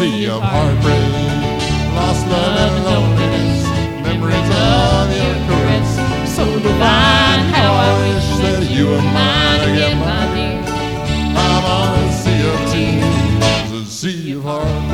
sea of heartbreak, lost love and loneliness, memories of your caress, so divine. How I wish that you were mine again, my dear. I'm on a sea of tears, a sea of heartbreak.